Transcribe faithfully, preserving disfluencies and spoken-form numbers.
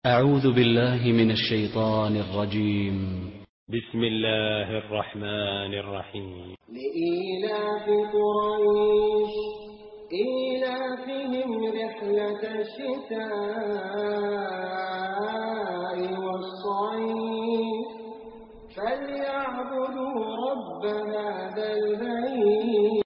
أعوذ بالله من الشيطان الرجيم. بسم الله الرحمن الرحيم. لإيلاف قريش إيلافهم رحلة الشتاء والصيف فليعبدوا رب هذا البيت